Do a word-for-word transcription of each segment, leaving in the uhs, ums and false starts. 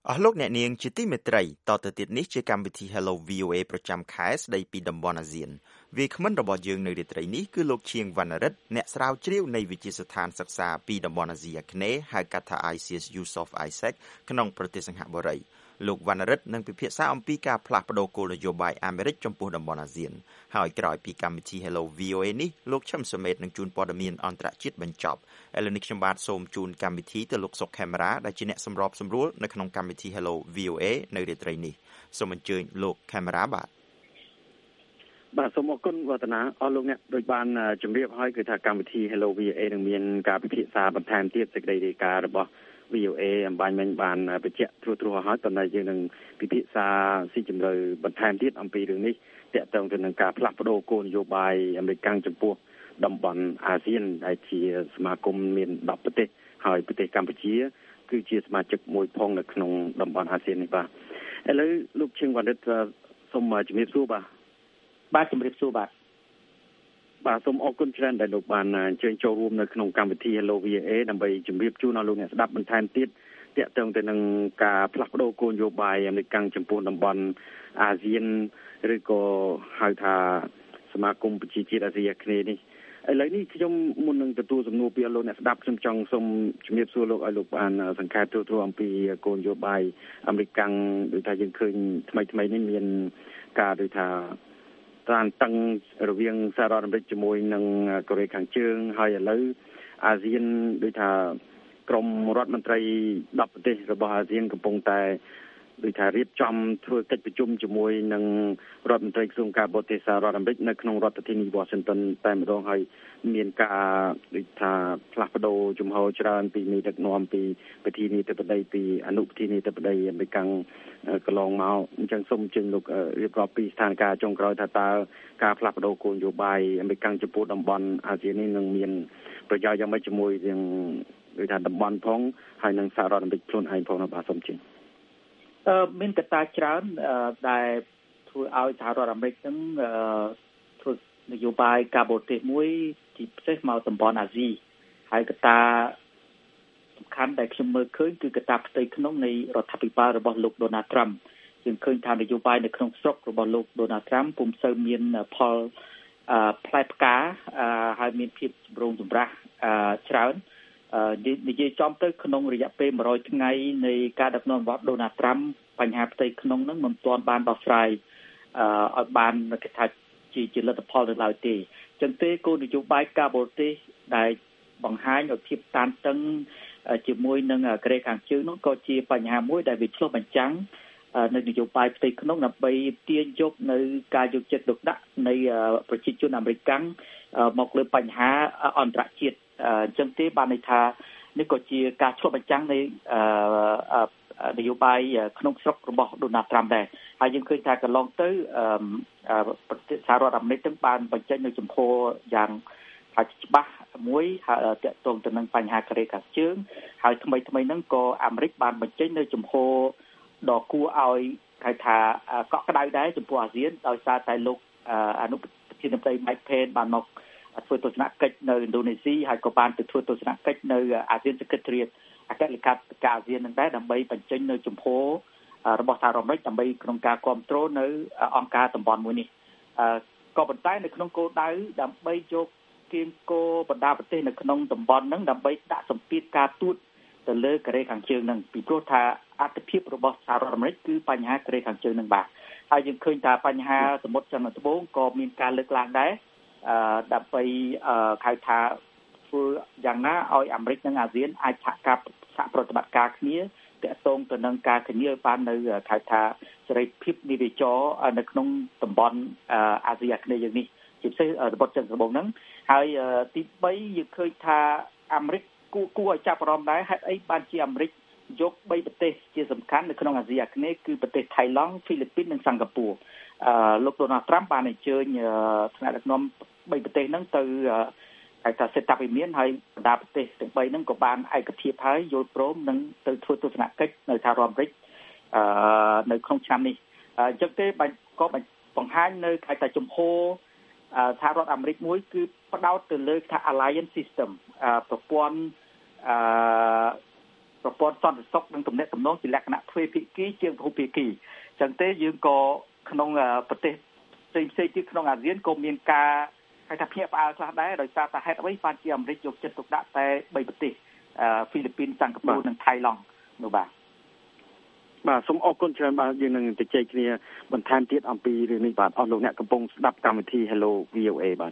អស់លោកអ្នកនាងជាទីមេត្រីតទៅទៀតនេះជាកម្មវិធី Hello វី អូ เอ ប្រចាំខែស្ដីពីតំបន់អាស៊ានវាគ្មិនរបស់យើងនៅរាត្រីនេះគឺលោកឈៀងវណ្ណរិទ្ធអ្នកស្រាវជ្រាវនៃវិទ្យាស្ថានសិក្សាពីតំបន់អាស៊ីអាគ្នេយ៍ហៅកាត់ថា I C S Yusof Isaac ក្នុងប្រទេសសិង្ហបុរីលោកវណ្ណរិទ្ធនឹងពិភាក្សាអំពីការផ្លាស់ប្តូរគោលនយោបាយអាមេរិកចំពោះតំបន់អាស៊ានហើយក្រោយពីកម្មវិធី Hello វី អូ เอ នេះលោកឈឹមសមេតនឹងជួនព័ត៌មានអន្តរជាតិបញ្ចប់ឥឡូវនេះខ្ញុំបាទសូមជូនកម្មវិធីទៅលោកសុកខេមរាដែលជាអ្នកសម្របសម្រួលនៅក្នុងកម្មវិធី Hello វី អូ เอ នៅរាត្រីនេះសូមអញ្ជើញលោកខេមរាបាទបាទសូមអរគុណវឌ្ឍនាអស់លោកអ្នកដូចបានជម្រាបហើយគឺថាកម្មវិធី Hello វី អូ เอ នឹងមានការពិភាក្សាបន្ថែមទៀតសេចក្តីរាយការណ៍របស់ វី អូ เอ អំបញ្ញមិញបានបញ្ជាក់ត្រួសត្រាសហើយតើតែយើងនឹងពិភាក្សាស៊ីជម្រៅបន្ថែមទៀតអំពីរឿងនេះទាក់ទងទៅនឹងការផ្លាស់ប្ដូរគោលនយោបាយអាមេរិកចំពោះតំបន់អាស៊ានដែលជាសមាគមមានដប់ប្រទេសហើយប្រទេសកម្ពុជាគឺជាសមាជិកមួយផងនៅក្នុងតំបន់អាស៊ាននេះបាទឥឡូវលោកឈៀងវណ្ណរិទ្ធសូមជំរាបសួរបាទបាទជំរាបសួរបាទបាទសូមអរគុណច្រើនដែលលោកបានអញ្ជើញចូលរួមនៅក្នុងកម្មវិធី Hello វី អូ เอ ដើម្បីជម្រាបជូនដល់លោកអ្នកស្ដាប់បន្ថែមទៀតទាក់ទងទៅនឹងការផ្លាស់ប្ដូរគោលនយោបាយអាមេរិកចំពោះតំបន់អាស៊ានឬក៏ហៅថាសមាគមប្រជាជាតិអាស៊ីអាគ្នេយ៍នេះឥឡូវនេះខ្ញុំមុននឹងទទួលសំណួរពីលោកអ្នកស្ដាប់ខ្ញុំចង់សូមជំរាបសួរលោកឲ្យលោកបានសង្ខេបទូទៅអំពីគោលនយោបាយអាមេរិកដូចថាយើងឃើញថ្មីថ្មីនេះមានការដូចថាតានតឹងរវាងសហរដ្ឋអាមេរិកជាមួយនឹងកូរ៉េខាងជើងហើយឥឡូវអាស៊ានដូចថាក្រុមរដ្ឋមន្ត្រីដប់ប្រទេសរបស់អាស៊ានកំពុងតែដូចថារៀបចំធ្វើកិច្ចប្រជុំជាមួយនឹងរដ្ឋមន្ត្រីក្រសួងការបរទេសសហរដ្ឋអាមេរិកនៅក្នុងរដ្ឋធានី Washington តែម្ដងហើយមានការដូចថាផ្លាស់ប្ដូរជំហរច្រើនពីមេដឹកនាំពីប្រធានាធិបតីពីអនុប្រធានាធិបតីអាមេរិកកន្លងមកអញ្ចឹងសូមជើញលោករៀបរាប់ពីស្ថានភាពចុងក្រោយថាតើការផ្លាស់ប្ដូរគោលនយោបាយអាមេរិកចំពោះតំបន់អាស៊ាននេះនឹងមានប្រយោជន៍យ៉ាងម៉េចជាមួយនឹងដូចថាតំបន់ផងហើយនឹងសហរដ្ឋអាមេរិកខ្លួនឯងផងបាទសូមជើញអឺមានកត្តាច្រើនដែលធ្វើឲ្យសហរដ្ឋអាមេរិកនឹងធ្វើនយោបាយការបរទេសមួយទីពិសេសមកតំបន់អាស៊ីហើយកត្តាសំខាន់ដែលខ្ញុំមើលឃើញគឺកត្តាផ្ទៃក្នុងនៃរដ្ឋាភិបាលរបស់លោក Donald Trump យើងឃើញថានយោបាយនៅក្នុងស្រុករបស់លោក Donald Trump ពុំសូវមានផលផ្លែផ្កាហើយមានភាពចម្រូងចម្រាសច្រើននិយាយចំទៅក្នុងរយៈពេល100ថ្ងៃនៃការដឹកនាំរបស់ Donald Trump បញ្ហាផ្ទៃក្នុងហ្នឹងមិនទាន់បានដោះស្រាយឲ្យបានគេថាជាជាលទ្ធផលទៅឡើយទេអញ្ចឹងទេគោលនយោបាយការបរទេសដែលបង្ហាញឲ្យភាពតានតឹងជាមួយនឹងកូរ៉េខាងជើងនោះក៏ជាបញ្ហាមួយដែលវាឆ្លុះបញ្ចាំងនៅនយោបាយផ្ទៃក្នុងដើម្បីទាញយកនៅការយកចិត្តទុកដាក់នៃប្រជាជនអាមេរិកមកលើបញ្ហាអន្តរជាតិអញ្ចឹងទេបានន័យថានេះក៏ជាការឆ្លុះបញ្ចាំងនៃនយោបាយក្នុងស្រុករបស់ Donald Trump ដែរហើយយើងឃើញថាកន្លងទៅប្រទេសសហរដ្ឋអាមេរិកទាំងបានបញ្ចេញនូវចំហយ៉ាងថាច្បាស់មួយហើយទាក់ទងទៅនឹងបញ្ហាកូរ៉េខាងជើងហើយថ្មីថ្មីហ្នឹងក៏អាមេរិកបានបញ្ចេញនូវចំហដ៏គួរឲ្យហៅថាកក់ក្ដៅដែរចំពោះអាស៊ានដោយសារតែលោកអនុប្រធានាធិបតី Mike Pence បានមកធ្វើទស្សនកិច្ចនៅឥណ្ឌូនេស៊ីហើយក៏បានទៅធ្វើទស្សនកិច្ចនៅអាស៊ានសង្កេតរៀបអគ្គលេខាធិការអាស៊ាននឹងដែរដើម្បីបញ្ចេញនៅចំហរបស់សហរដ្ឋអាមេរិកដើម្បីក្នុងការគ្រប់គ្រងនៅអង្គការតំបន់មួយនេះក៏ប៉ុន្តែនៅក្នុងគោលដៅដើម្បីយកគៀងគោបណ្ដាប្រទេសនៅក្នុងតំបន់ហ្នឹងដើម្បីដាក់សម្ពាធការទូតទៅលើកូរ៉េខាងជើងហ្នឹងពីព្រោះថាអត្ថប្រយោជន៍របស់សហរដ្ឋអាមេរិកគឺបញ្ហាកូរ៉េខាងជើងហ្នឹងបាទហើយយើងឃើញថាបញ្ហាសមុទ្រចិនត្បូងក៏មានការលើកឡើងដែរអឺដើម្បីអឺហៅថាធ្វើយ៉ាងណាឲ្យអាមេរិកនិងអាស៊ានអាចសហការសហប្រតិបត្តិការគ្នាទាក់ទងទៅនឹងការធានាឲ្យបាននៅហៅថាសេរីភាពនិវេចរនៅក្នុងតំបន់អាស៊ីអាគ្នេយ៍យើងនេះជាពិសេសសមុទ្រចិនត្បូងហ្នឹងហើយទី3យើងឃើញថាអាមេរិកគួរគួរឲ្យចាប់អារម្មណ៍ដែរហេតុអីបានជាអាមេរិកយក3ប្រទេសជាសំខាន់នៅក្នុងអាស៊ីអាគ្នេយ៍គឺប្រទេសថៃឡង់ហ្វីលីពីននិងសិង្ហបុរីអឺលោក Donald Trump បានអញ្ជើញថ្នាក់ដឹកនាំ3ប្រទេសហ្នឹងទៅហៅថាសេតវិមានហើយបណ្ដាប្រទេសទាំង3ហ្នឹងក៏បានឯកភាពហើយយល់ព្រមនឹងទៅធ្វើទស្សនកិច្ចនៅសហរដ្ឋអាមេរិកអឺនៅក្នុងឆ្នាំនេះអញ្ចឹងទេក៏បង្ហាញនៅហៅថាជំហរសហរដ្ឋអាមេរិកមួយគឺផ្ដោតទៅលើថា alliance system ប្រព័ន្ធអឺប្រព័ន្ធសន្តិសុខនិងទំនាក់ទំនងជាលក្ខណៈទ្វេភាគីជាងពហុភាគីអញ្ចឹងទេយើងក៏ក្នុងប្រទេសផ្សេងផ្សេងទៀតក្នុងអាស៊ានក៏មានការហៅថាភ្ញាក់ផ្អើលខ្លះដែរដោយសារតែហេតុអ្វីបានជាអាមេរិកយកចិត្តទុកដាក់តែបីប្រទេសហ្វីលីពីនសិង្ហបុរីនិងថៃឡង់នោះបាទបាទសូមអរគុណច្រើនបាទយើងនឹងជជែកគ្នាបន្ថែមទៀតអំពីរឿងនេះបាទអស់លោកអ្នកកំពុងស្ដាប់កម្មវិធី Hello វី អូ เอ បាទ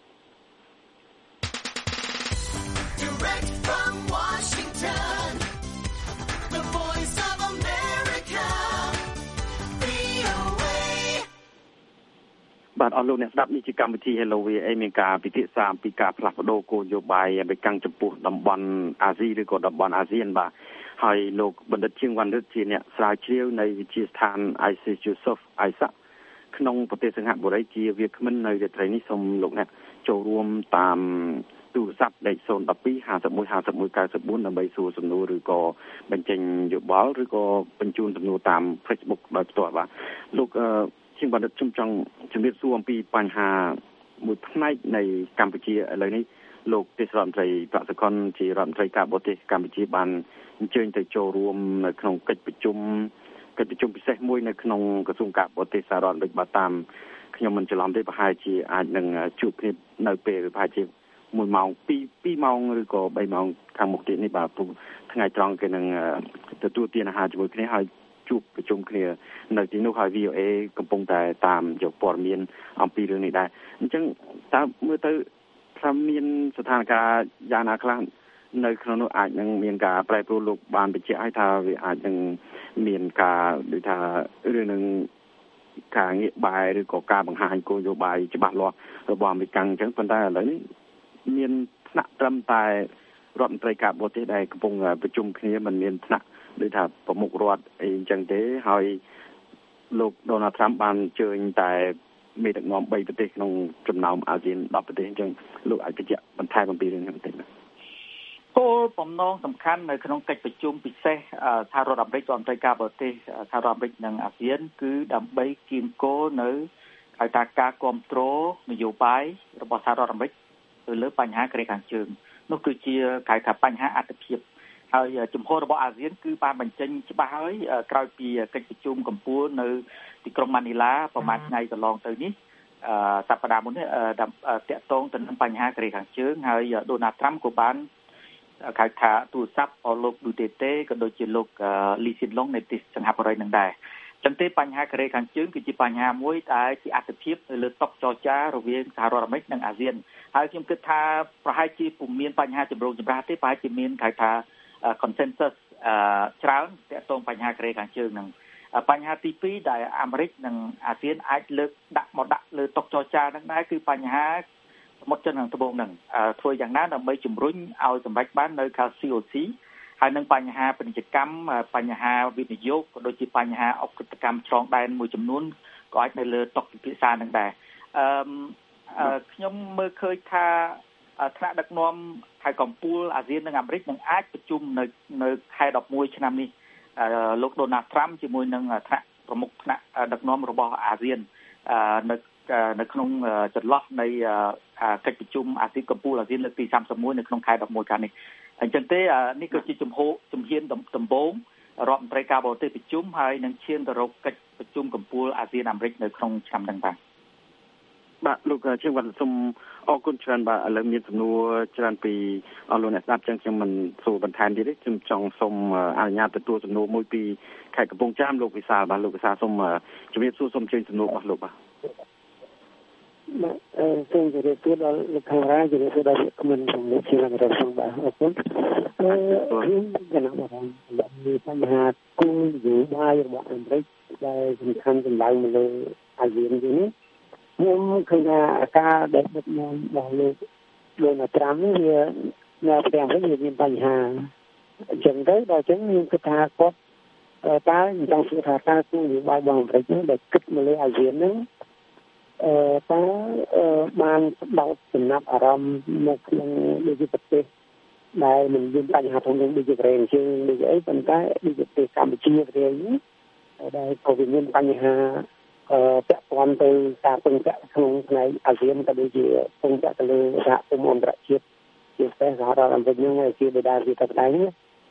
បាទអស់លោកអ្នកស្ដាប់នេះជាកម្មវិធី Hello វី អូ เอ មានការពិភាក្សាអំពីការផ្លាស់ប្ដូរគោលនយោបាយបេកាំងចំពោះតំបន់អាស៊ីឬក៏តំបន់អាស៊ានបាទហើយលោកបណ្ឌិតជាងវណ្ណរិទ្ធជាអ្នកស្រាវជ្រាវនៅវិទ្យាស្ថាន ไอ ซี Joseph Isaac ក្នុងប្រទេសសិង្ហបុរីជាវាគ្មិននៅរាត្រីនេះសូមលោកអ្នកចូលរួមតាមទូរស័ព្ទលេខศูนย์ หนึ่ง สอง ห้า หนึ่ง ห้า หนึ่ง หนึ่ง เก้า สี่ដើម្បីសួរសំណួរឬក៏បញ្ចេញយោបល់ឬក៏បញ្ជូនសំណួរតាម Facebook ដោយផ្ទាល់បាទលោកជាងបណ្ឌិតខ្ញុំចង់ជំរាបសួរអំពីបញ្ហាមួយផ្នែកនៃកម្ពុជាឥឡូវនេះលោកទេសរដ្ឋមន្ត្រីប្រសិទ្ធិជារដ្ឋមន្ត្រីការបរទេសកម្ពុជាបានអញ្ជើញទៅចូលរួមនៅក្នុងកិច្ចប្រជុំកិច្ចប្រជុំពិសេសមួយនៅក្នុងក្រសួងការបរទេសសហរដ្ឋអាមេរិកបាទតាមខ្ញុំមិនច្រឡំទេប្រហែលជាអាចនឹងជួបគ្នានៅពេលប្រហែលជាមួយម៉ោងពីរ ពីរម៉ោងឬក៏បីម៉ោងខាងមុខទៀតនេះបាទថ្ងៃត្រង់គេនឹងទទួលទានអាហារជាមួយគ្នាហើយជួបប្រជុំគ្នានៅទីនោះហើយ វី អូ เอ កំពុងតែតាមយកព័ត៌មានអំពីរឿងនេះដែរអញ្ចឹងតើមើលទៅថាមានស្ថានភាពយ៉ាងណាខ្លះនៅក្នុងនោះអាចនឹងមានការប្រែប្រួលលោកបានបញ្ជាក់ឲ្យថាវាអាចនឹងមានការដូចថារឿងនឹងការងាកបែរឬក៏ការបង្ហាញគោលនយោបាយច្បាស់លាស់របស់អាមេរិកអញ្ចឹងប៉ុន្តែឥឡូវនេះមានថ្នាក់ត្រឹមតែរដ្ឋមន្ត្រីការបរទេសដែលកំពុងប្រជុំគ្នាមិនមានថ្នាក់ដូចថាប្រមុខរដ្ឋអីអញ្ចឹងទេហើយលោក Donald Trump បានអញ្ជើញតែមេដឹកនាំបីប្រទេសក្នុងចំណោមអាស៊ានដប់ប្រទេសអញ្ចឹងលោកអាចបញ្ជាក់បន្ថែមអំពីរឿងនេះបន្តិចណាគោលបំណងសំខាន់នៅក្នុងកិច្ចប្រជុំពិសេសសហរដ្ឋអាមេរិករដ្ឋមន្ត្រីការបរទេសសហរដ្ឋអាមេរិកនិងអាស៊ានគឺដើម្បីគៀងគរនៅហៅថាការគ្រប់គ្រងនយោបាយរបស់សហរដ្ឋអាមេរិកទៅលើបញ្ហាកូរ៉េខាងជើងនោះគឺជាហៅថាបញ្ហាអត្ថភាពហើយជំហររបស់អាស៊ានគឺបានបញ្ចេញច្បាស់ហើយក្រោយពីកិច្ចប្រជុំកំពូលនៅទីក្រុងម៉ានីឡាប្រហែលថ្ងៃកន្លងទៅនេះសប្តាហ៍មុននេះតាក់ទងទៅនឹងបញ្ហាកូរ៉េខាងជើងហើយដូណាល់ត្រាំក៏បានហៅថាទូរស័ព្ទអស់លោកឌូតេតេក៏ដូចជាលោកលីស៊ីនឡុងនៃប្រទេសសិង្ហបុរីនឹងដែរចឹងទេបញ្ហាកូរ៉េខាងជើងគឺជាបញ្ហាមួយដែលជាអត្ថភាពទៅលើតុចរចារវាងសហរដ្ឋអាមេរិកនិងអាស៊ានហើយខ្ញុំគិតថាប្រហែលជាពុំមានបញ្ហាចម្រូងចម្រាសទេប្រហែលជាមានហៅថា consensus ច្រើនទាក់ទងបញ្ហាកូរ៉េខាងជើងនឹងបញ្ហាទីពីរដែលអាមេរិកនិងអាស៊ានអាចលើកដាក់មកដាក់លើតុចរចានឹងដែរគឺបញ្ហាសមុទ្រចិនខាងត្បូងនឹងធ្វើយ៉ាងណាដើម្បីជំរុញឲ្យសម្រេចបាននៅខាង ซี អូ ซี ហើយនឹងបញ្ហាពាណិជ្ជកម្មបញ្ហាវិនិយោគក៏ដូចជាបញ្ហាអុកកម្មឆ្លងដែនមួយចំនួនក៏អាចនៅលើតុពិភាក្សានឹងដែរអឺខ្ញុំមើលឃើញថាថ្នាក់ដឹកនាំខេត្តកំពូលអាស៊ាននិងអាមេរិកនឹងអាចប្រជុំនៅនៅខែដប់មួយឆ្នាំនេះលោក Donald Trump ជាមួយនឹងថ្នាក់ប្រមុខថ្នាក់ដឹកនាំរបស់អាស៊ាននៅនៅក្នុងចន្លោះនៃកិច្ចប្រជុំអាស៊ានកំពូលអាស៊ានលើកទីសាមសិបមួយនៅក្នុងខែដប់មួយខាងនេះអញ្ចឹងទេនេះក៏ជាជំហរជំហានដំបូងរដ្ឋមន្ត្រីការបរទេសប្រជុំហើយនឹងឈានទៅរកកិច្ចប្រជុំកំពូលអាស៊ានអាមេរិកនៅក្នុងឆ្នាំនេះបាទបាទលោកជាងវណ្ណសូមអរគុណច្រើនបាទឥឡូវមានសំណួរច្រើនពីអស់លោកអ្នកស្ដាប់ចឹងខ្ញុំមិនសួរបន្ថែមទៀតទេខ្ញុំចង់សូមអនុញ្ញាតទទួលសំណួរមួយពីខេត្តកំពង់ចាមលោកវិសាលបាទលោកវិសាលសូមជម្រាបសួរសូមជើញសំណួររបស់លោកបាទបាទអឺសូមជម្រាបសួរដល់លោកខាងរាជជម្រាបសួរដល់ក្រុមលោកជារដ្ឋមន្ត្រីផងបាទអរគុណអឺខ្ញុំកណ្ដាលបងមានបញ្ហាគោលនយោបាយរបស់អាមេរិកដែលសំខាន់ចម្លើយមកលើអាស៊ាននេះខ្ញុំឃើញថាការដែលដឹកនាំរបស់លោកDonald Trumpនេះវានៅប្រទេសអាមេរិកមានបញ្ហាអញ្ចឹងទៅដល់អញ្ចឹងខ្ញុំគិតថាគាត់តើចង់សួរថាតើគោលនយោបាយរបស់អាមេរិកនេះដែលគិតមកលើអាស៊ានហ្នឹងអឺតើបានផ្ដោតចំណាប់អារម្មណ៍មកក្នុងដូចជាប្រទេសដែលមិនមានបញ្ហាធំធំដូចជាកូរ៉េជាងដូចអីប៉ុន្តែដូចជាប្រទេសកម្ពុជាប្រទេសនេះដែលក៏វាមានបញ្ហាអឺពាក់ព័ន្ធទៅការពឹងពាក់ក្នុងផ្នែកអាស៊ានក៏ដូចជាពឹងពាក់ទៅលើសហគមន៍អន្តរជាតិជាពិសេសសហរដ្ឋអាមេរិកហ្នឹងជាបេដាជាតបតែងត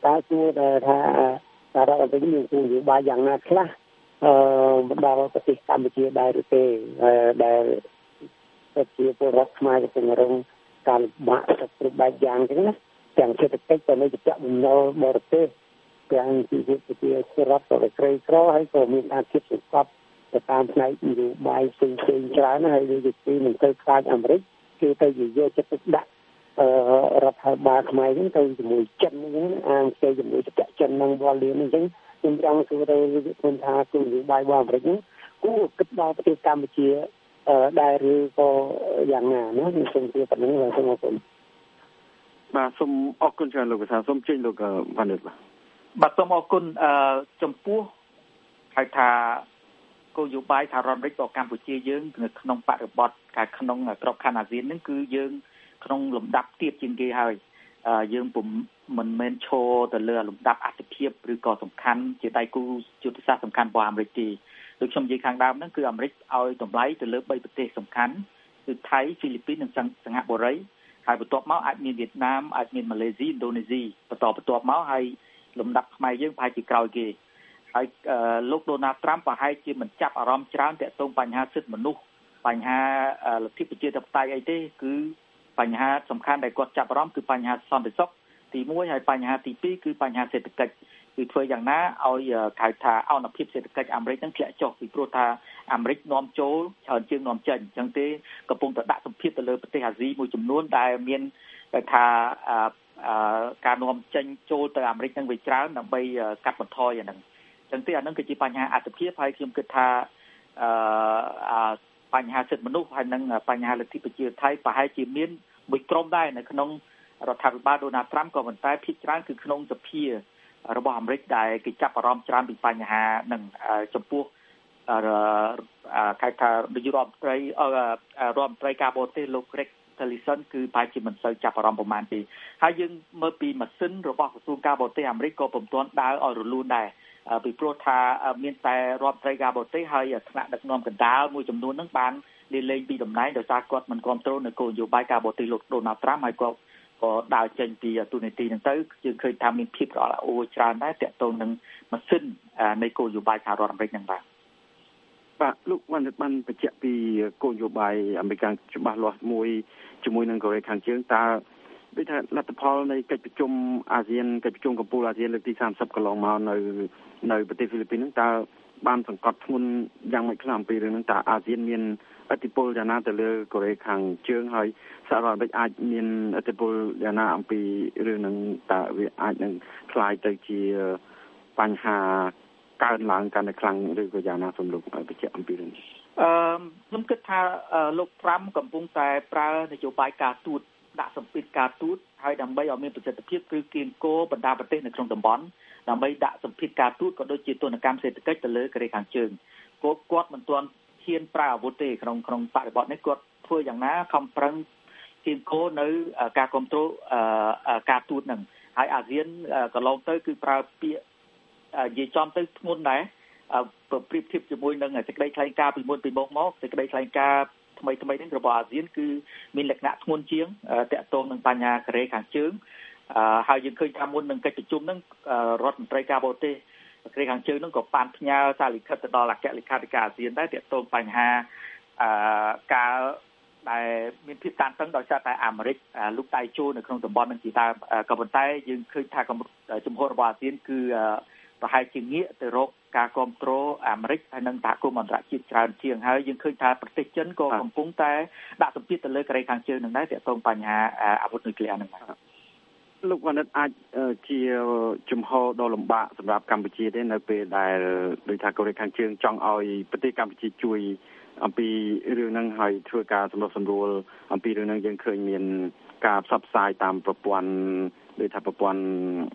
តើជួដែលថាសាររដ្ឋអាមេរិកមានគោលនយោបាយយ៉ាងណាខ្លះអឺដល់ប្រទេសកម្ពុជាដែរឬទេដែលប្រជាពលរដ្ឋខ្មែរកំពុងរងការលំបាកគ្រប់បែបយ៉ាងចឹងណាទាំងសេដ្ឋកិច្ចក៏នៅជាបំណុលបរទេសទាំងជីវភាពប្រជាពលរដ្ឋក៏ក្រីក្រហើយក៏មានអាជីពសង្កត់ទៅតាមផ្នែកនយោបាយផ្សេងៗច្រើនហើយដូចជាមិនទៅខ្លាចអាមេរិកគឺទៅយកចិត្តទុកដាក់អឺរដ្ឋាភិបាលខ្មែរហ្នឹងទៅជាមួយចិនហ្នឹងអាងទៅជាមួយតកចិននឹងវល់លៀនអញ្ចឹងខ្ញុំចង់សួរទៅคุณថាគោលនយោបាយរបស់អាមេរិកហ្នឹងគួរគិតដល់ប្រទេសកម្ពុជាអឺដែរឬក៏យ៉ាងណាណាខ្ញុំសូមជឿប៉ុណ្ណឹងបាទសូមអរគុណបាទសូមអរគុណច្រើនលោកវិសាសូមជិញលោកវណ្ណិតបាទបាទសូមអរគុណអឺចំពោះហៅថាគោលនយោបាយសហរដ្ឋអាមេរិកដល់កម្ពុជាយើងនៅក្នុងបរិបទការក្នុងក្របខ័ណ្ឌអាស៊ានហ្នឹងគឺយើងក្នុងលំដាប់ទៀតជាងគេហើយយើងពុំមិនមែនឈរទៅលើលំដាប់អត្ថិភាពឬក៏សំខាន់ជាដៃគូយុទ្ធសាស្ត្រសំខាន់របស់អាមេរិកទេដូចខ្ញុំនិយាយខាងដើមហ្នឹងគឺអាមេរិកឲ្យតម្លៃទៅលើបីប្រទេសសំខាន់គឺថៃហ្វីលីពីននិងសិង្ហបុរីហើយបន្ទាប់មកអាចមានវៀតណាមអាចមានម៉ាឡេស៊ីឥណ្ឌូនេស៊ីបន្តបន្ទាប់មកហើយលំដាប់ខ្មែរយើងប្រហែលជាក្រោយគេហើយលោកដូណាល់ត្រាំប្រហែលជាមិនចាប់អារម្មណ៍ច្រើនទាក់ទងបញ្ហាសិទ្ធិមនុស្សបញ្ហាលទ្ធិប្រជាធិបតេយ្យអីទេគឺបញ្ហាសំខាន់ដែលគាត់ចាប់អារម្មណ៍គឺបញ្ហាសន្តិសុខទីមួយហើយបញ្ហាទីពីរគឺបញ្ហាសេដ្ឋកិច្ចគឺធ្វើយ៉ាងណាឲ្យហៅថាអនុភាពសេដ្ឋកិច្ចអាមេរិកនឹងធ្លាក់ចុះពីព្រោះថាអាមេរិកនាំចូលច្រើនជាងនាំចេញអញ្ចឹងទេកំពុងតែដាក់សម្ពាធទៅលើប្រទេសអាស៊ីមួយចំនួនដែលមានគេថាការនាំចេញចូលទៅអាមេរិកនឹងវាច្រើនដើម្បីកាត់បន្ថយអាហ្នឹងអញ្ចឹងទេអាហ្នឹងគឺជាបញ្ហាអត្ថិភាពហើយខ្ញុំគិតថាអឺបញ្ហាសិទ្ធិមនុស្សហើយនិងបញ្ហាលទ្ធិប្រជាធិបតេយ្យប្រហែលជាមានមួយក្រុមដែរនៅក្នុងរដ្ឋាភិបាលដូណាល់ត្រាំក៏ប៉ុន្តែភាគច្រើនគឺក្នុងសភារបស់អាមេរិកដែលគេចាប់អារម្មណ៍ច្រើនពីបញ្ហានឹងចំពោះគេថានាយករដ្ឋមន្ត្រីរដ្ឋមន្ត្រីការបរទេសលោក Rex Tillerson គឺប្រហែលជាមិនសូវចាប់អារម្មណ៍ប្រហែលទេហើយយើងមើលពីម៉ាស៊ីនរបស់ក្រសួងការបរទេសអាមេរិកក៏ពុំទាន់ដើរឲ្យរលូនដែរពីព្រោះថាមានតែរដ្ឋមន្ត្រីការបរទេសហើយថ្នាក់ដឹកនាំកណ្ដាលមួយចំនួនហ្នឹងបានលាលែងពីតំណែងដោយសារគាត់មិនគ្រប់គ្រងនៅគោលនយោបាយការបរទេសលោកដូណាល់ត្រាំហើយគាត់ក៏ដើរចេញពីទូនីតិហ្នឹងទៅយើងឃើញថាមានភាពរអាក់រអួលច្រើនដែរទាក់ទងនឹងម៉ាស៊ីននៃគោលនយោបាយសហរដ្ឋអាមេរិកហ្នឹងបាទបាទលោកបានបានបញ្ជាក់ពីគោលនយោបាយអាមេរិកច្បាស់លាស់មួយជាមួយនឹងកូរ៉េខាងជើងតើដូចថាលទ្ធផលនៃកិច្ចប្រជុំអាស៊ានកិច្ចប្រជុំកំពូលអាស៊ានលើកទីសាមសិបកន្លងមកនៅនៅប្រទេសហ្វីលីពីនហ្នឹងតើបានសង្កត់ធ្ងន់យ៉ាងម៉េចខ្លះអំពីរឿងហ្នឹងតើអាស៊ានមានឥទ្ធិពលយ៉ាងណាទៅលើកូរ៉េខាងជើងហើយសហរដ្ឋអាមេរិកអាចមានឥទ្ធិពលយ៉ាងណាអំពីរឿងហ្នឹងតើវាអាចនឹងคล้ายទៅជាបញ្ហាកើនឡើងកាន់តែខ្លាំងឬក៏យ៉ាងណាសូមលោកបញ្ជាក់អំពីរឿងនេះអឺខ្ញុំគិតថាលោកត្រាំកំពុងតែប្រើនយោបាយការទូតដាក់សម្ពាធការទូតហើយដើម្បីឲ្យមានប្រសិទ្ធភាពគឺគៀងគោបណ្ដាប្រទេសនៅក្នុងតំបន់ដើម្បីដាក់សម្ពាធការទូតក៏ដូចជាទណ្ឌកម្មសេដ្ឋកិច្ចទៅលើកូរ៉េខាងជើងគាត់គាត់មិនទាន់ហ៊ានប្រើអាវុធទេក្នុងក្នុងបរិបទនេះគាត់ធ្វើយ៉ាងណាខំប្រឹងគៀងគោនៅការគ្រប់គ្រងការទូតហ្នឹងហើយអាស៊ានកន្លងទៅគឺប្រើពាក្យនិយាយចំទៅធ្ងន់ដែរប្រៀបធៀបជាមួយនឹងសេចក្តីថ្លែងការណ៍ពីមុនពីមុខមកសេចក្តីថ្លែងការណ៍ថ្មីថ្មីនេះរបស់អាស៊ានគឺមានលក្ខណៈធ្ងន់ជាងតាក់ទងនឹងបញ្ហាកូរ៉េខាងជើងហើយយើងឃើញថាមុននឹងកិច្ចប្រជុំហ្នឹងរដ្ឋមន្ត្រីការបរទេសកូរ៉េខាងជើងហ្នឹងក៏បានផ្ញើសារលិខិតទៅដល់អគ្គលេខាធិការអាស៊ានដែរតាក់ទងបញ្ហាការដែលមានភាពតានតឹងដោយសារតែអាមេរិកលូកដៃចូលនៅក្នុងតំបន់នឹងជាដើមក៏ប៉ុន្តែយើងឃើញថាជំហររបស់អាស៊ានគឺប្រហែលជាងាកទៅរកការគ្រប់គ្រងអាមេរិកហើយនិងសហគមន៍អន្តរជាតិច្រើនជាងហើយយើងឃើញថាប្រទេសចិនក៏កំពុងតែដាក់សម្ពាធទៅលើកូរ៉េខាងជើងនឹងដែរទាក់ទងបញ្ហាអាវុធនុយក្លេអ៊ែរនឹងបាទលោកវណ្ណិតអាចជាជំហរដ៏លំបាកសម្រាប់កម្ពុជាទេនៅពេលដែលដូចថាកូរ៉េខាងជើងចង់ឲ្យប្រទេសកម្ពុជាជួយអំពីរឿងហ្នឹងហើយធ្វើការសម្រុះសម្រួលអំពីរឿងហ្នឹងយើងឃើញមានការផ្សព្វផ្សាយតាមប្រព័ន្ធដូចថាប្រព័ន្ធ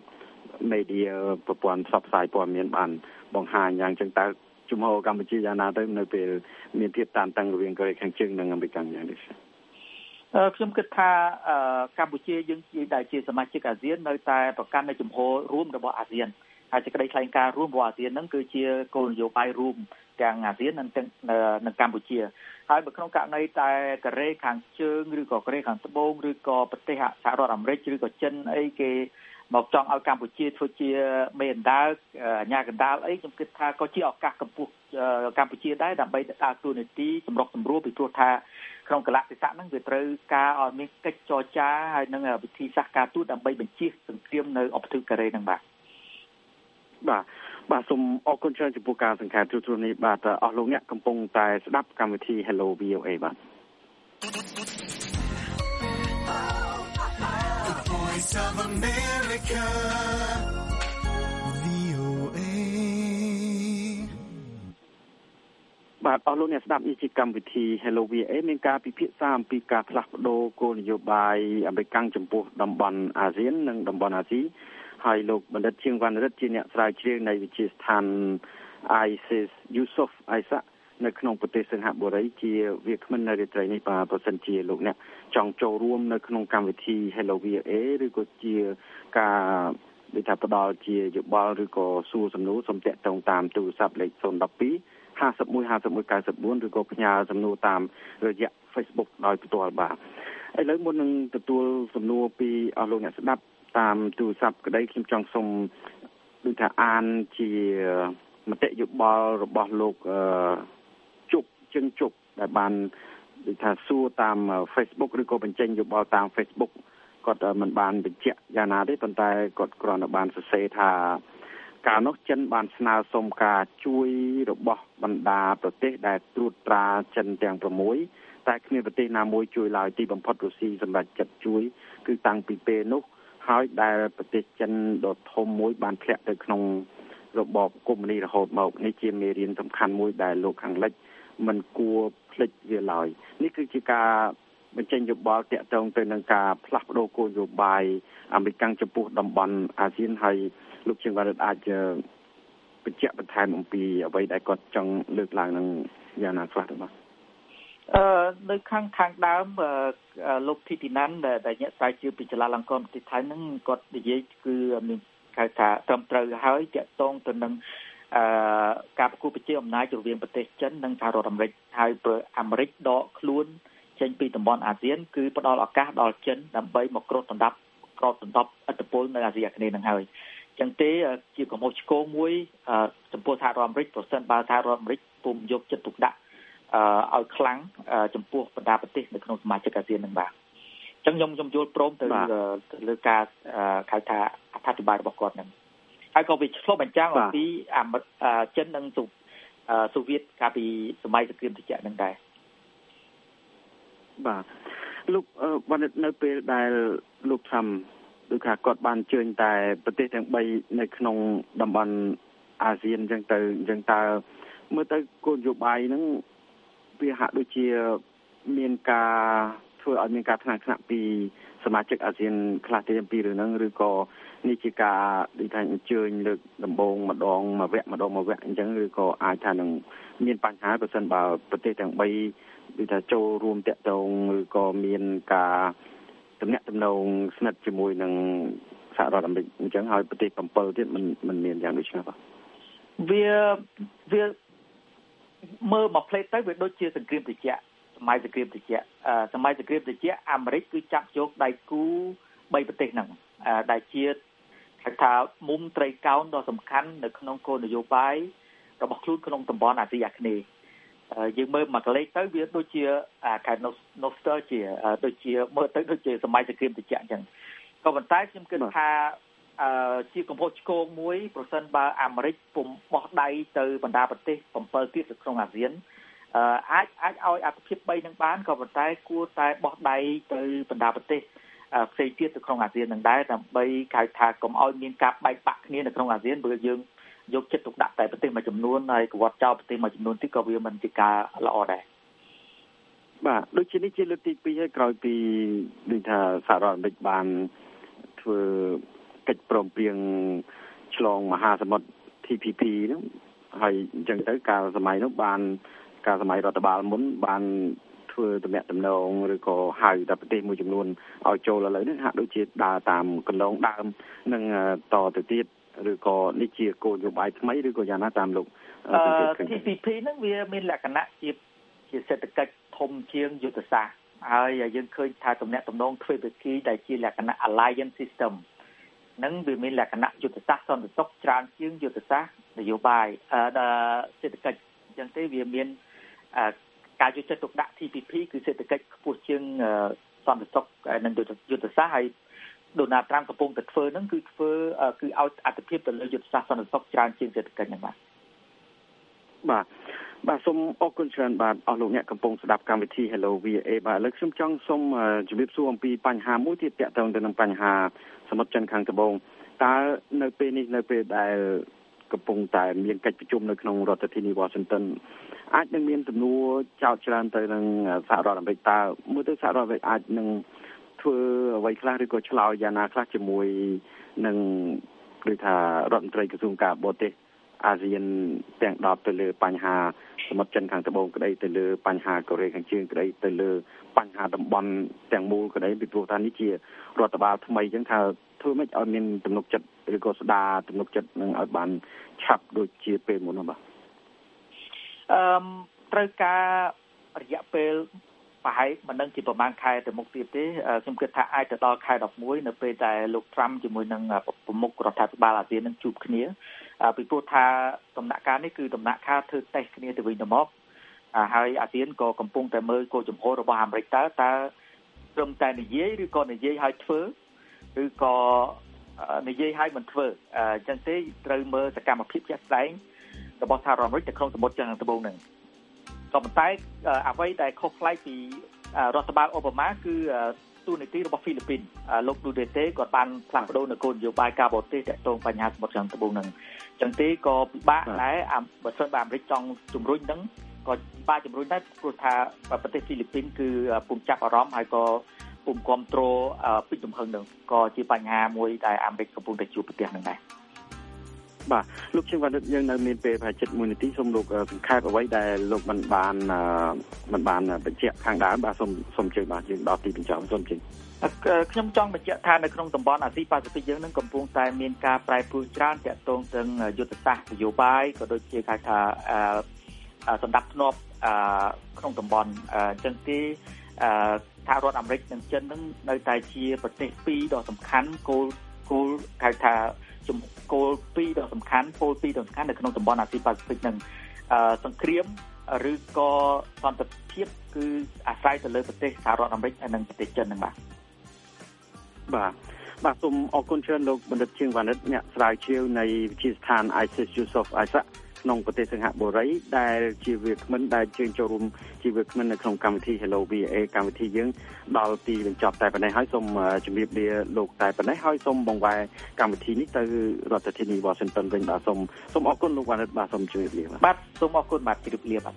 media ប្រព័ន្ធផ្សព្វផ្សាយព័ត៌មានបានបង្ហាញយ៉ាងចឹងតើជំហរកម្ពុជាយ៉ាងណាទៅនៅពេលមានភាពតានតឹងរវាងកូរ៉េខាងជើងនិងអាមេរិកយ៉ាងនេះអឺខ្ញុំគិតថាកម្ពុជាយើងជាដែលជាសមាជិកអាស៊ាននៅតែប្រកាន់នៅជំហររួមរបស់អាស៊ានហើយសេចក្តីថ្លែងការណ៍រួមរបស់អាស៊ានហ្នឹងគឺជាគោលនយោបាយរួមទាំងអាស៊ាននិងនិងកម្ពុជាហើយបើក្នុងករណីតែកូរ៉េខាងជើងឬក៏កូរ៉េខាងត្បូងឬក៏ប្រទេសសហរដ្ឋអាមេរិកឬក៏ចិនអីគេមកចង់ឲ្យកម្ពុជាធ្វើជាមេអណ្ដាលអាញាកណ្ដាលអីខ្ញុំគិតថាក៏ជាឱកាសកម្ពុជាកម្ពុជាដែរដើម្បីដើរតួនាទីសម្រុកសម្រួលពីព្រោះថាក្នុងកលៈទេសៈហ្នឹងវាត្រូវការឲ្យមានកិច្ចចរចាហើយនឹងវិធីសាស្ត្រការទូតដើម្បីបញ្ជៀសសង្គ្រាមនៅអបទិកូរ៉េហ្នឹងបាទបាទបាទសូមអរគុណច្រើនចំពោះការសង្ខេបទូនេះបាទអស់លោកអ្នកកំពុងតែស្ដាប់កម្មវិធី Hello វី អូ เอ បាទVoice of America វី អូ เอ បាទអស់លោកអ្នកស្ដាប់នេះជាកម្មវិធី Hello វី អូ เอ មានការពិភាក្សាអំពីការផ្លាស់ប្ដូរគោលនយោបាយអាមេរិកចំពោះតំបន់អាស៊ាននិងតំបន់អាស៊ីហើយលោកបណ្ឌិតជាងវណ្ណរិទ្ធជាអ្នកស្រាវជ្រាវនៃវិទ្យាស្ថាន I S I S Yusof Isaac នៅក្នុងប្រទេសសិង្ហបុរីជាវាគ្មិននៅរាត្រីនេះបាទប្រសិនជាលោកអ្នកចង់ចូលរួមនៅក្នុងកម្មវិធី Hello វី អូ เอ ឬក៏ជាការដូចថាផ្ដល់ជាយោបល់ឬក៏សួរសំណួរសូមតាក់ទងតាមទូរស័ព្ទលេខศูนย์ หนึ่ง สอง ห้า หนึ่ง ห้า ห้า หนึ่ง เก้า สี่ ឬក៏ផ្ញើសំណួរតាមរយៈ Facebook ដោយផ្ទាល់បាទឥឡូវមុននឹងទទួលសំណួរពីអស់លោកអ្នកស្ដាប់តាមទូរស័ព្ទក្តីខ្ញុំចង់សូមដូចថាអានជាមតិយោបល់របស់លោកអឺជុកជឹងជុកដែលបានដូចថាសួរតាម Facebook ឬក៏បញ្ចេញយោបល់តាម Facebook គាត់មិនបានបញ្ជាក់យ៉ាងណាទេប៉ុន្តែគាត់គ្រាន់តែបានសរសេរថាកាលនោះចិនបានស្នើសុំការជួយរបស់បណ្ដាប្រទេសដែលត្រួតត្រាចិនទាំង៦តែគ្មានប្រទេសណាមួយជួយឡើយទីបំផុតរុស្ស៊ីសម្រាប់ចាត់ជួយគឺតាំងពីពេលនោះហើយដែលប្រទេសចិនដ៏ធំមួយបានធ្លាក់ទៅក្នុងរបបកុម្មុយនីសរហូតមកនេះជាមេរៀនសំខាន់មួយដែលលោកខាងលិចមិនគួរភ្លេចវាឡើយនេះគឺជាការបញ្ចេញយោបល់ទាក់ទងទៅនឹងការផ្លាស់ប្ដូរគោលនយោបាយអាមេរិកចំពោះតំបន់អាស៊ានហើយលោកជាងវណ្ណរិទ្ធអាចបញ្ជាក់បន្ថែមអំពីអ្វីដែលគាត់ចង់លើកឡើងនឹងយ៉ាងណាខ្លះទេបាទអឺនៅខាងខាងដើមលោកធីទីណាន់ដែលអ្នកស្រាវជ្រាវពីចលនាលង្កនប្រទេសថៃហ្នឹងគាត់និយាយគឺមានគេថាត្រឹមត្រូវហើយតាក់ទងទៅនឹងអឺការប្រគល់ប្រជាអំណាចរវាងប្រទេសចិននិងសហរដ្ឋអាមេរិកហើយអាមេរិកដកខ្លួនចេញពីតំបន់អាស៊ានគឺផ្ដល់ឱកាសដល់ចិនដើម្បីមកគ្របដណ្ដប់គ្របដណ្ដប់ឥទ្ធិពលនៅអាស៊ីអាគ្នេយ៍នឹងហើយចឹងទេជាកំហុសឆ្គងមួយចំពោះសហរដ្ឋអាមេរិកប្រសិនបើសហរដ្ឋអាមេរិកពុំយកចិត្តទុកដាក់អឺឲ្យខ្លាំងចំពោះបណ្ដាប្រទេសនៅក្នុងសមាជិកអាស៊ាននឹងបាទអញ្ចឹងខ្ញុំខ្ញុំយល់ព្រមទៅលើការហៅថាអត្ថាធិប្បាយរបស់គាត់ហ្នឹងហើយក៏វាឆ្លុះបញ្ចាំងអំពីអាមេរិកចិននិងសូវៀតកាលពីសម័យសង្គ្រាមត្រជាក់ហ្នឹងដែរបាទលោកវណ្ណិតនៅពេលដែលលោកថាំដូចថាគាត់បានជើញតែប្រទេសទាំង3នៅក្នុងតំបន់អាស៊ានអញ្ចឹងទៅអញ្ចឹងតើមើលទៅគោលនយោបាយហ្នឹងវាហាក់ដូចជាមានការធ្វើឲ្យមានការថ្នាក់ថ្នាក់ពីសមាជិកអាស៊ានខ្លះទេអំពីរឿងហ្នឹងឬក៏នេះជាការដូចថាអញ្ជើញលើកដំបូងម្ដងមួយវគ្គម្ដងមួយវគ្គអញ្ចឹងឬក៏អាចថានឹងមានបញ្ហាប្រសិនបើប្រទេសទាំង3ដូចថាចូលរួមតាក់ទងឬក៏មានការទំនាក់ទំនងស្និទ្ធជាមួយនឹងសហរដ្ឋអាមេរិកអញ្ចឹងហើយប្រទេស7ទៀតមិនមិនមានយ៉ាងដូចនេះបាទវាវាមើលមកផ្លេតទៅវាដូចជាសង្គ្រាមត្រជាក់សម័យសង្គ្រាមត្រជាក់សម័យសង្គ្រាមត្រជាក់អាមេរិកគឺចាប់យកដៃគូ3ប្រទេសហ្នឹងដែលជាគេថាមុំត្រីកោណដ៏សំខាន់នៅក្នុងគោលនយោបាយរបស់ខ្លួនក្នុងតំបន់អាស៊ីអាគ្នេយ៍យើងមើលមកកលេចទៅវាដូចជាខែ nostalgia ដូចជាមើលទៅដូចជាសម័យសង្គ្រាមត្រជាក់អញ្ចឹងក៏ប៉ុន្តែខ្ញុំគិតថាជាកំហុសឆ្គងមួយប្រសិនបើអាមេរិកពុំបោះដៃទៅបណ្ដាប្រទេស7ទៀតនៅក្នុងអាស៊ានអាចអាចឲ្យអត្ថិភាព3នឹងបានក៏ប៉ុន្តែគួរតែបោះដៃទៅបណ្ដាប្រទេសផ្សេងទៀតនៅក្នុងអាស៊ាននឹងដែរដើម្បីហៅថាកុំឲ្យមានការបែកបាក់គ្នានៅក្នុងអាស៊ានព្រោះយើងយកចិត្តទុកដាក់តែប្រទេសមួយចំនួនហើយក្បត់ចោលប្រទេសមួយចំនួនទៀតក៏វាមិនជាការល្អដែរបាទដូចជានេះជាលើកទី2ហើយក្រោយពីដូចថាសហរដ្ឋអាមេរិកបានធ្វើកិច្ចព្រមព្រៀងឆ្លងមហាសមុទ្រ T P P ហ្នឹងហើយអញ្ចឹងទៅកាលសម័យនោះបានកាលសម័យរដ្ឋបាលមុនបានធ្វើទំនាក់ទំនងឬក៏ហៅតែប្រទេសមួយចំនួនឲ្យចូលឥឡូវនេះហាក់ដូចជាដើរតាមកន្លងដើមនឹងតទៅទៀតឬក៏នេះជាគោលនយោបាយថ្មីឬក៏យ៉ាងណាតាមលោក T P P ហ្នឹងវាមានលក្ខណៈជាជាសេដ្ឋកិច្ចធំជាងយុទ្ធសាស្ត្រហើយយើងឃើញថាទំនាក់ទំនងទ្វេភាគីដែលជាលក្ខណៈ alliance system នឹងវាមានលក្ខណៈយុទ្ធសាស្ត្រសន្តិសុខច្រើនជាងយុទ្ធសាស្ត្រនយោបាយសេដ្ឋកិច្ចអញ្ចឹងទេវាមានការយកចិត្តទុកដាក់ ที พี พี គឺសេដ្ឋកិច្ចខ្ពស់ជាងសន្តិសុខនិងយុទ្ធសាស្ត្រហើយដូណាល់ត្រាំកំពុងតែធ្វើហ្នឹងគឺធ្វើគឺឲ្យអត្ថប្រយោជន៍ទៅលើយុទ្ធសាស្ត្រសន្តិសុខច្រើនជាងសេដ្ឋកិច្ចហ្នឹងបាទបាទបាទសូមអរគុណច្រើនបាទអស់លោកអ្នកកំពុងស្ដាប់កម្មវិធី Hello វី អូ เอ បាទឥឡូវខ្ញុំចង់សូមជម្រាបសួរអំពីបញ្ហាមួយទៀតទាក់ទងទៅនឹងបញ្ហាសមុទ្រចិនខាងត្បូងតើនៅពេលនេះនៅពេលដែលកំពុងតែមានកិច្ចប្រជុំនៅក្នុងរដ្ឋធានី Washington អាចនឹងមានទំនួលចោទច្រើនទៅនឹងសហរដ្ឋអាមេរិកតើមើលទៅសហរដ្ឋអាមេរិកអាចនឹងធ្វើអ្វីខ្លះឬក៏ឆ្លើយយ៉ាងណាខ្លះជាមួយនឹងដូចថារដ្ឋមន្ត្រីក្រសួងការបរទេសអាស៊ានទាំងដប់ទៅលើបញ្ហាសមុទ្រចិនខាងត្បូងក្តីទៅលើបញ្ហាកូរ៉េខាងជើងក្តីទៅលើបញ្ហាតំបន់ទាំងមូលក្តីពីព្រោះថានេះជារដ្ឋបាលថ្មីអញ្ចឹងថាធ្វើម៉េចឲ្យមានទំនុកចិត្តឬក៏ស្ដារទំនុកចិត្តនឹងឲ្យបានឆាប់ដូចជាពេលមុននោះបាទអឺត្រូវការរយៈពេលប្រហែលមិនដឹងជាប្រហែលខែទៅមុខទៀតទេខ្ញុំគិតថាអាចទៅដល់ខែដប់មួយនៅពេលដែលលោកត្រាំជាមួយនឹងប្រមុខរដ្ឋាភិបាលអាស៊ាននឹងជួបគ្នាពីព្រោះថាដំណាក់កាលនេះគឺដំណាក់កាលធ្វើតេស្តគ្នាទៅវិញទៅមកហើយអាស៊ានក៏កំពុងតែមើលគោលចំហរបស់អាមេរិកតើតើត្រឹមតែនិយាយឬក៏និយាយឲ្យធ្វើឬក៏និយាយឲ្យមិនធ្វើអញ្ចឹងទេត្រូវមើលសកម្មភាពជាក់ស្ដែងរបស់សហរដ្ឋអាមេរិកនៅក្នុងសមុទ្រចិនខាងត្បូងហ្នឹងក៏ប៉ុន្តែអ្វីដែលខុសប្លែកពីរដ្ឋបាលអូបាម៉ាគឺទូនីតិរបស់ហ្វីលីពីនលោកឌូដេតេគាត់បានផ្លាស់ប្ដូរនៅគោលនយោបាយការបរទេសទាក់ទងបញ្ហាសមុទ្រចិនខាងត្បូងហ្នឹងអញ្ចឹងទេក៏ពិបាកដែរបើសិនបើអាមេរិកចង់ជំរុញហ្នឹងក៏ពិបាកជំរុញដែរព្រោះថាប្រទេសហ្វីលីពីនគឺពុំចាប់អារម្មណ៍ហើយក៏ពុំគ្រប់គ្រងពីទំហឹងហ្នឹងក៏ជាបញ្ហាមួយដែលអាមេរិកកំពុងតែជួបប្រទះហ្នឹងដែរបាទលោកជាងវណ្ណិតយើងនៅមានពេលប្រហែលចិត្តមួយនាទីសូមលោកសង្ខេបអ្វីដែលលោកមិនបានមិនបានបញ្ជាក់ខាងដើមបាទសូមសូមជឿបាទយើងដល់ទីបញ្ចប់សូមជឿខ្ញុំចង់បញ្ជាក់ថានៅក្នុងតំបន់អាស៊ីប៉ាស៊ីហ្វិកយើងនឹងកំពុងតែមានការប្រែប្រួលច្រើនទាក់ទងនឹងយុទ្ធសាស្ត្រនយោបាយក៏ដូចជាគេថាសម្ដាប់ធ្នាប់ក្នុងតំបន់អញ្ចឹងទេសហរដ្ឋអាមេរិកនិងចិននឹងនៅតែជាប្រទេសពីរដ៏សំខាន់គោលគោលគេថាគោលពីរដ៏សំខាន់ពលពីរដ៏សំខាន់នៅក្នុងតំបន់អាស៊ីប៉ាស៊ីហ្វិកនឹងសង្គ្រាមឬក៏សន្តិភាពគឺអាស្រ័យទៅលើប្រទេសសហរដ្ឋអាមេរិកហើយនិងប្រទេសចិនហ្នឹងបាទបាទបាទសូមអរគុណច្រើនលោកបណ្ឌិតជាងវណ្ណិតអ្នកស្រាវជ្រាវនៃវិទ្យាស្ថាន អាយ ស៊ី Yusof Ishak ក្នុងប្រទេសសិង្ហបុរីដែលជាវាគ្មិនដែលជើញចូលរួមជាវាគ្មិននៅក្នុងកម្មវិធី Hello វី អូ เอ កម្មវិធីយើងដល់ទីបញ្ចប់តែប៉ុណ្ណេះហើយសូមជម្រាបលាលោកតែប៉ុណ្ណេះហើយសូមបង្វែរកម្មវិធីនេះទៅរដ្ឋធានី Washington វិញបាទសូមសូមអរគុណលោកវណ្ណិតបាទសូមជម្រាបលាបាទសូមអរគុណបាទជម្រាបលាបាទ